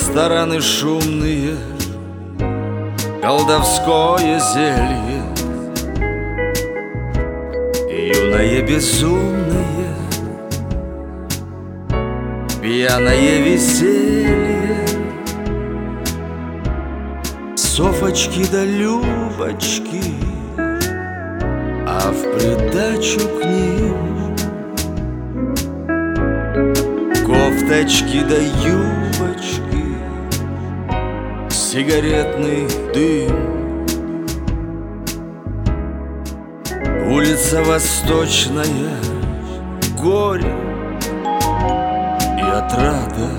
Рестораны шумные, колдовское зелье, юное безумное, пьяное веселье, Софочки да Любочки, а в придачу к ним кофточки да юбочки, сигаретный дым. Улица Восточная, горе и отрада.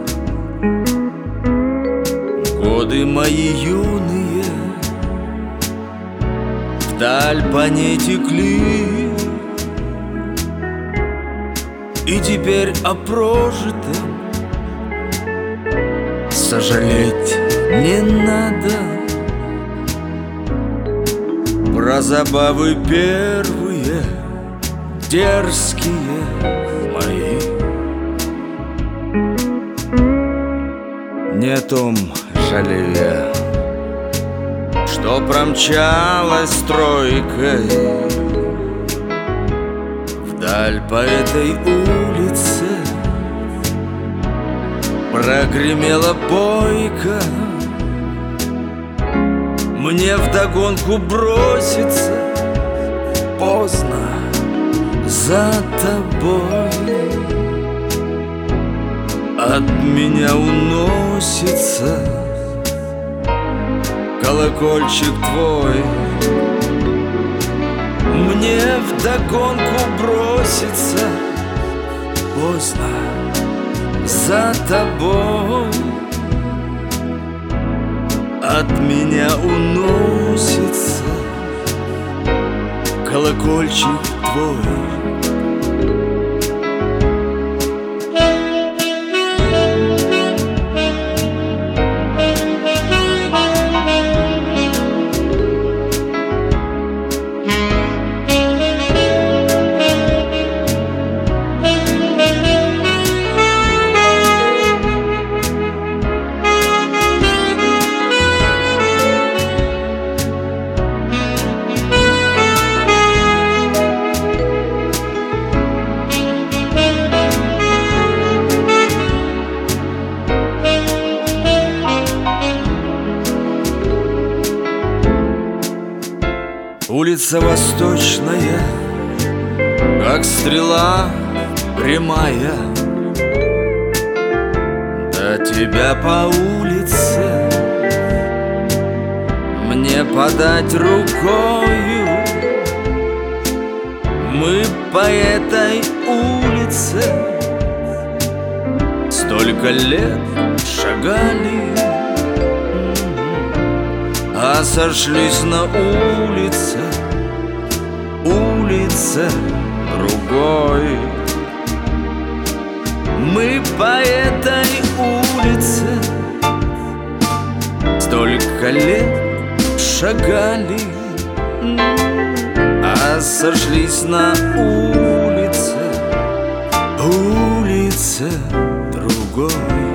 Годы мои юные вдаль по ней текли, и теперь о прожитом сожалеть не надо. Про забавы первые, дерзкие мои, не о том жалею я, что промчалась стройкой вдаль по этой улице, прогремела бойко. Мне вдогонку броситься поздно за тобой. От меня уносится колокольчик твой. Мне вдогонку броситься поздно за тобой. От меня уносится колокольчик твой. Улица Восточная, как стрела прямая, до тебя по улице мне подать рукою. Мы по этой улице столько лет шагали, а сошлись на улице, улице другой. Мы по этой улице столько лет шагали, а сошлись на улице, улице другой.